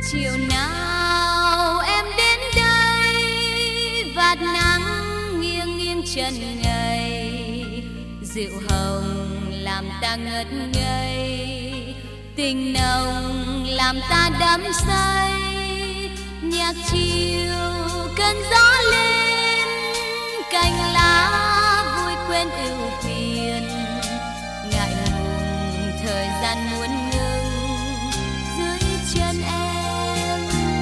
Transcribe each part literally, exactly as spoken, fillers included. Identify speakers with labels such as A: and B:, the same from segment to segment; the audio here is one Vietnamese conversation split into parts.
A: Chiều nào em đến đây, vạt nắng nghiêng nghiêng chân ngây, rượu hồng làm ta ngất ngây, tình nồng làm ta đắm say. Nhạc chiều cơn gió lên, cành lá vui quên ưu phiền, ngại ngùng thời gian muốn ngừng dưới chân em.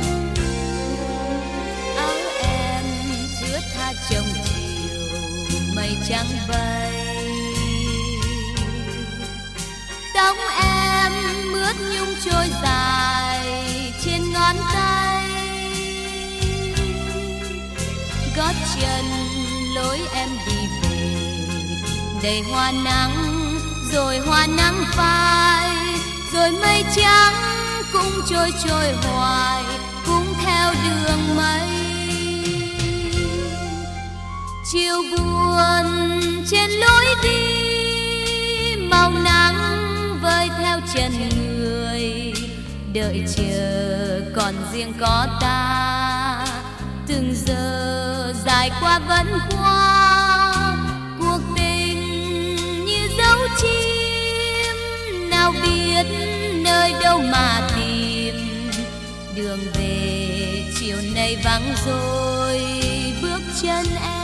A: Áo em thướt tha trong chiều mây trắng bay, tóc em mướt nhung trôi dài trên ngón tay. Gót chân lối em đi về, đầy hoa nắng rồi hoa nắng phai, rồi mây trắng cũng trôi trôi hoài cũng theo đường mây. Chiều buồn trên lối đi, màu nắng vơi theo chân người, đợi chờ còn riêng có ta. Từng giờ dài qua vẫn qua, cuộc tình như dấu chim, nào biết nơi đâu mà tìm. Đường về chiều nay vắng rồi bước chân em.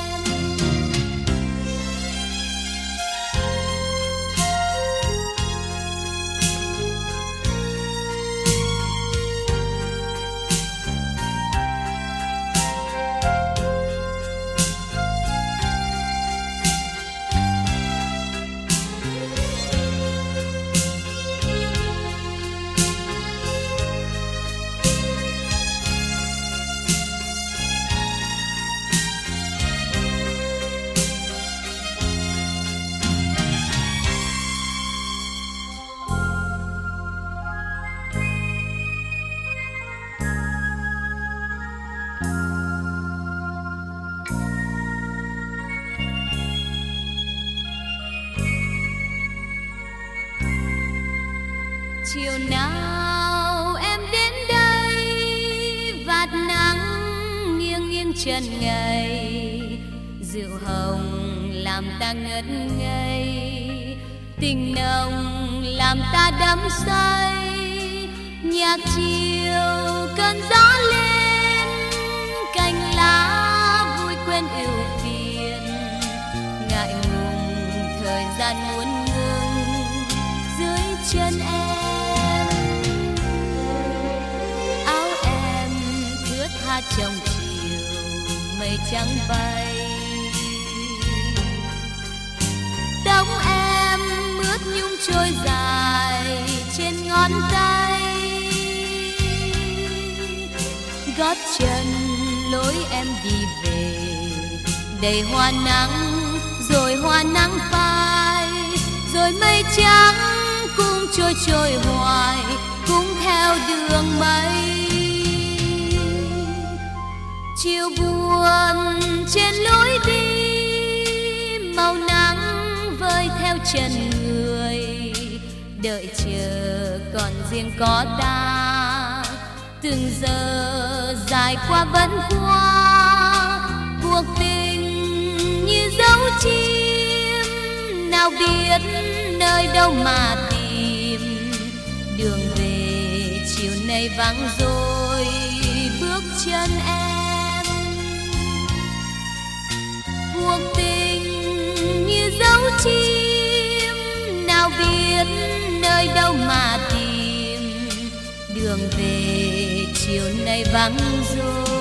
A: Chiều nào em đến đây, vạt nắng nghiêng nghiêng chân ngây, rượu hồng làm ta ngất ngây, tình nồng làm ta đắm say. Nhạc chiều cơn gió lên, cành lá vui quên ưu phiền, ngại ngùng thời gian muốn ngừng dưới chân em. Trong chiều mây trắng bay, tóc em mướt nhung trôi dài trên ngón tay. Gót chân lối em đi về, đầy hoa nắng rồi hoa nắng phai, rồi mây trắng cũng trôi trôi hoài cũng theo đường mây. Chiều buồn trên lối đi, màu nắng vơi theo chân người, đợi chờ còn riêng có ta. Từng giờ dài qua vẫn qua, cuộc tình như dấu chim, nào biết nơi đâu mà tìm. Đường về chiều nay vắng rồi bước chân em. Cuộc tình như dấu chim, nào biết nơi đâu mà tìm. Đường về chiều nay vắng rồi.